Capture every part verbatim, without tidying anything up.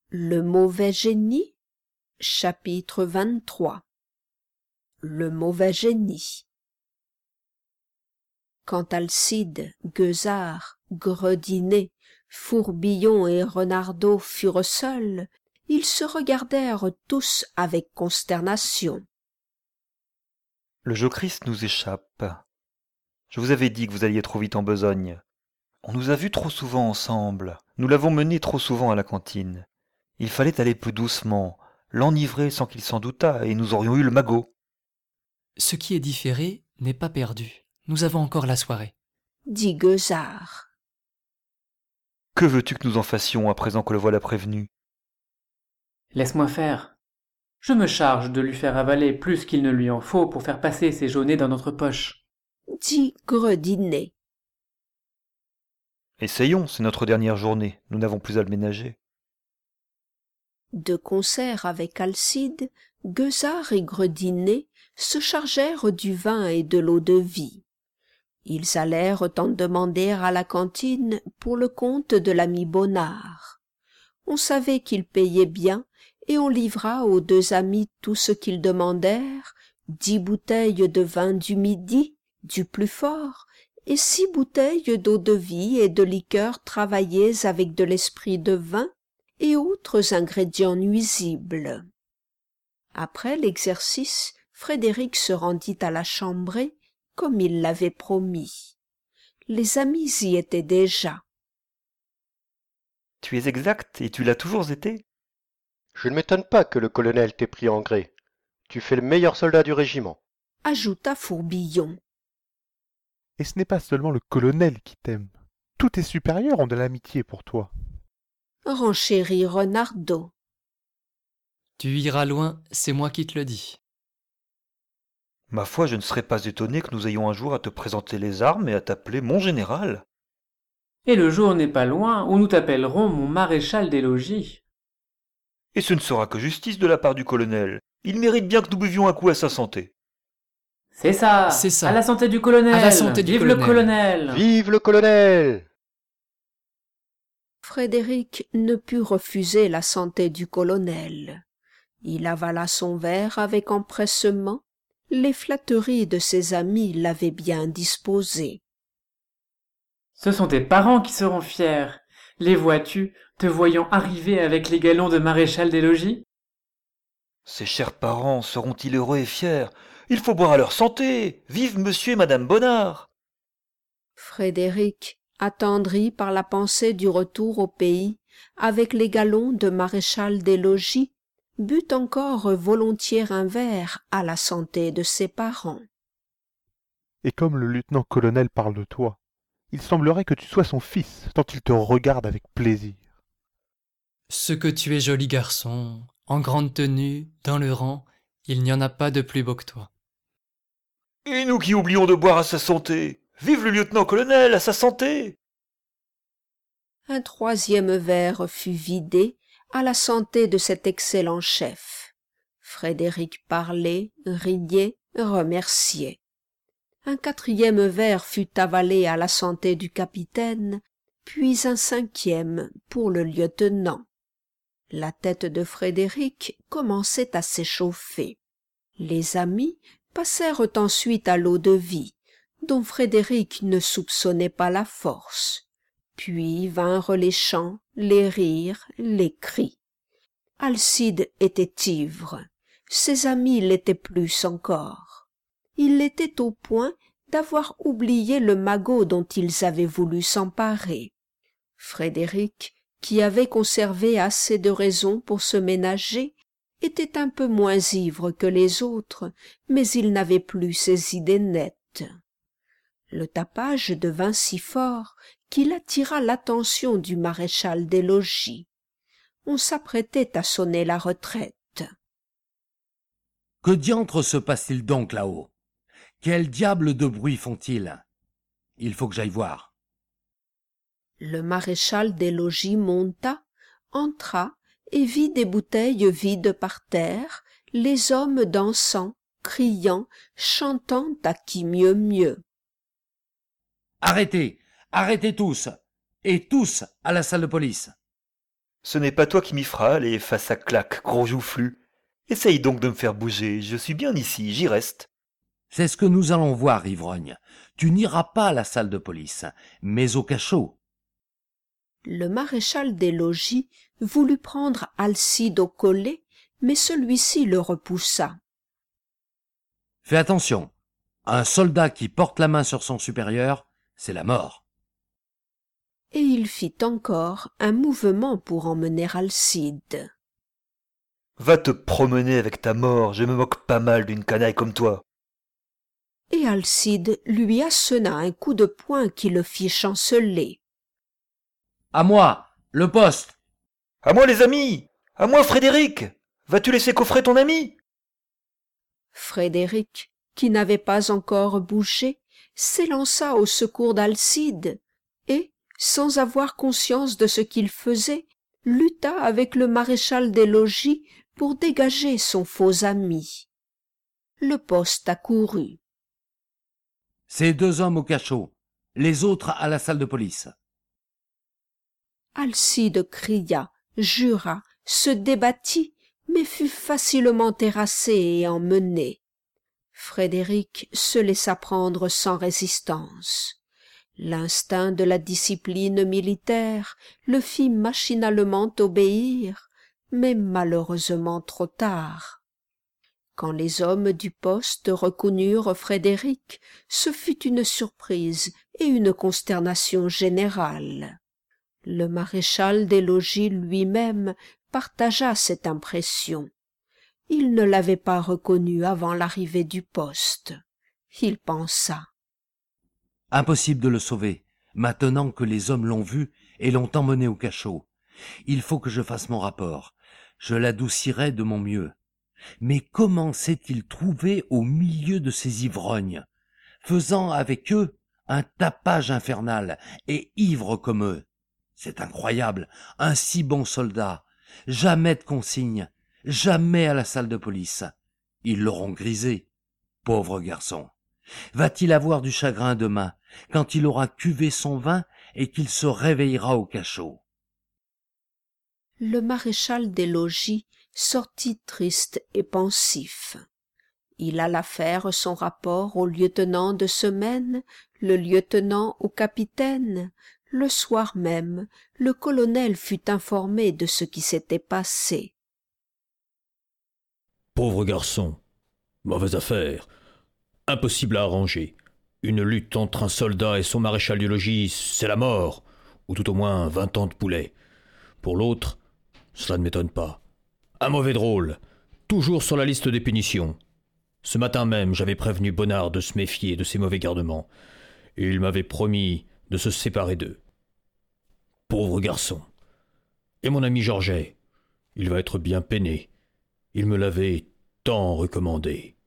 Le mauvais génie, chapitre vingt-trois. Le mauvais génie. Quand Alcide, Gueusard, Gredinet, Fourbillon et Renardeau furent seuls, ils se regardèrent tous avec consternation. Le Jocriste nous échappe. Je vous avais dit que vous alliez trop vite en besogne. On nous a vus trop souvent ensemble. Nous l'avons mené trop souvent à la cantine. Il fallait aller plus doucement, l'enivrer sans qu'il s'en doutât, et nous aurions eu le magot. Ce qui est différé n'est pas perdu. Nous avons encore la soirée. Dit Gueusard. Que veux-tu que nous en fassions à présent que le voilà prévenu? Laisse-moi faire. Je me charge de lui faire avaler plus qu'il ne lui en faut pour faire passer ses jaunets dans notre poche. Dit Gredinet. Essayons, c'est notre dernière journée, nous n'avons plus à le ménager. De concert avec Alcide, Gueusard et Gredinet se chargèrent du vin et de l'eau-de-vie. Ils allèrent en demander à la cantine pour le compte de l'ami Bonnard. On savait qu'il payait bien, et on livra aux deux amis tout ce qu'ils demandèrent, dix bouteilles de vin du midi, du plus fort, et six bouteilles d'eau-de-vie et de liqueurs travaillées avec de l'esprit de vin et autres ingrédients nuisibles. Après l'exercice, Frédéric se rendit à la chambrée, comme il l'avait promis. Les amis y étaient déjà. Tu es exact, et tu l'as toujours été. Je ne m'étonne pas que le colonel t'ait pris en gré. Tu fais le meilleur soldat du régiment. Ajouta Fourbillon. Et ce n'est pas seulement le colonel qui t'aime. Tous tes supérieurs ont de l'amitié pour toi. Renchérit Renardeau. Tu iras loin, c'est moi qui te le dis. Ma foi, je ne serais pas étonné que nous ayons un jour à te présenter les armes et à t'appeler mon général. Et le jour n'est pas loin où nous t'appellerons mon maréchal des logis. Et ce ne sera que justice de la part du colonel. Il mérite bien que nous buvions un coup à sa santé. C'est ça. C'est ça. À la santé du colonel. À la santé du Vive colonel. le colonel. Vive le colonel! Frédéric ne put refuser la santé du colonel. Il avala son verre avec empressement. Les flatteries de ses amis l'avaient bien disposé. Ce sont tes parents qui seront fiers. Les vois-tu, te voyant arriver avec les galons de maréchal des logis? Ces chers parents seront-ils heureux et fiers? Il faut boire à leur santé. Vive monsieur et madame Bonnard! Frédéric, attendri par la pensée du retour au pays, avec les galons de maréchal des logis, but encore volontiers un verre à la santé de ses parents. Et comme le lieutenant-colonel parle de toi, il semblerait que tu sois son fils, tant il te regarde avec plaisir. Ce que tu es joli garçon, en grande tenue, dans le rang, il n'y en a pas de plus beau que toi. Et nous qui oublions de boire à sa santé! Vive le lieutenant-colonel, à sa santé! Un troisième verre fut vidé à la santé de cet excellent chef. Frédéric parlait, riait, remerciait. Un quatrième verre fut avalé à la santé du capitaine, puis un cinquième pour le lieutenant. La tête de Frédéric commençait à s'échauffer. Les amis passèrent ensuite à l'eau-de-vie, dont Frédéric ne soupçonnait pas la force. Puis vinrent les chants, les rires, les cris. Alcide était ivre, ses amis l'étaient plus encore. Il l'était au point d'avoir oublié le magot dont ils avaient voulu s'emparer. Frédéric, qui avait conservé assez de raison pour se ménager, était un peu moins ivre que les autres, mais il n'avait plus ses idées nettes. Le tapage devint si fort qu'il attira l'attention du maréchal des logis. On s'apprêtait à sonner la retraite. Que diantre se passe-t-il donc là-haut? Quel diable de bruit font-ils? Il faut que j'aille voir. Le maréchal des logis monta, entra et vit des bouteilles vides par terre, les hommes dansant, criant, chantant à qui mieux mieux. Arrêtez! Arrêtez tous! Et tous à la salle de police! Ce n'est pas toi qui m'y feras aller face à claque, gros joufflu. Essaye donc de me faire bouger, je suis bien ici, j'y reste. C'est ce que nous allons voir, ivrogne. Tu n'iras pas à la salle de police, mais au cachot. Le maréchal des logis voulut prendre Alcide au collet, mais celui-ci le repoussa. Fais attention. Un soldat qui porte la main sur son supérieur, c'est la mort. Et il fit encore un mouvement pour emmener Alcide. Va te promener avec ta mort, je me moque pas mal d'une canaille comme toi. Et Alcide lui assena un coup de poing qui le fit chanceler. À moi, le poste. À moi les amis! À moi Frédéric! Vas-tu laisser coffrer ton ami? Frédéric, qui n'avait pas encore bougé, s'élança au secours d'Alcide et, sans avoir conscience de ce qu'il faisait, lutta avec le maréchal des logis pour dégager son faux ami. Le poste accourut. Ces deux hommes au cachot, les autres à la salle de police. Alcide cria, jura, se débattit, mais fut facilement terrassé et emmené. Frédéric se laissa prendre sans résistance. L'instinct de la discipline militaire le fit machinalement obéir, mais malheureusement trop tard. Quand les hommes du poste reconnurent Frédéric, ce fut une surprise et une consternation générale. Le maréchal des logis lui-même partagea cette impression. Il ne l'avait pas reconnu avant l'arrivée du poste. Il pensa. Impossible de le sauver, maintenant que les hommes l'ont vu et l'ont emmené au cachot. Il faut que je fasse mon rapport. Je l'adoucirai de mon mieux. Mais comment s'est-il trouvé au milieu de ces ivrognes, faisant avec eux un tapage infernal et ivre comme eux? C'est incroyable, un si bon soldat, jamais de consigne, jamais à la salle de police. Ils l'auront grisé, pauvre garçon. Va-t-il avoir du chagrin demain, quand il aura cuvé son vin et qu'il se réveillera au cachot? Le maréchal des logis sortit triste et pensif. Il alla faire son rapport au lieutenant de semaine, le lieutenant au capitaine. Le soir même, le colonel fut informé de ce qui s'était passé. Pauvre garçon, mauvaise affaire, impossible à arranger. Une lutte entre un soldat et son maréchal du logis, c'est la mort, ou tout au moins vingt ans de poulet. Pour l'autre, cela ne m'étonne pas. Un mauvais drôle, toujours sur la liste des punitions. Ce matin même, j'avais prévenu Bonnard de se méfier de ces mauvais gardements, et il m'avait promis de se séparer d'eux. Pauvre garçon. Et mon ami Georget, il va être bien peiné. Il me l'avait tant recommandé.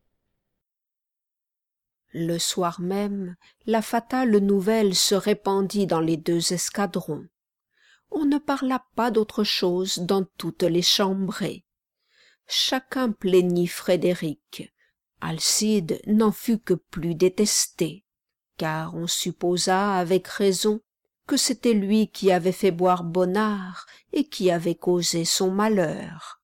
Le soir même, la fatale nouvelle se répandit dans les deux escadrons. On ne parla pas d'autre chose dans toutes les chambrées. Chacun plaignit Frédéric. Alcide n'en fut que plus détesté, car on supposa avec raison que c'était lui qui avait fait boire Bonnard et qui avait causé son malheur.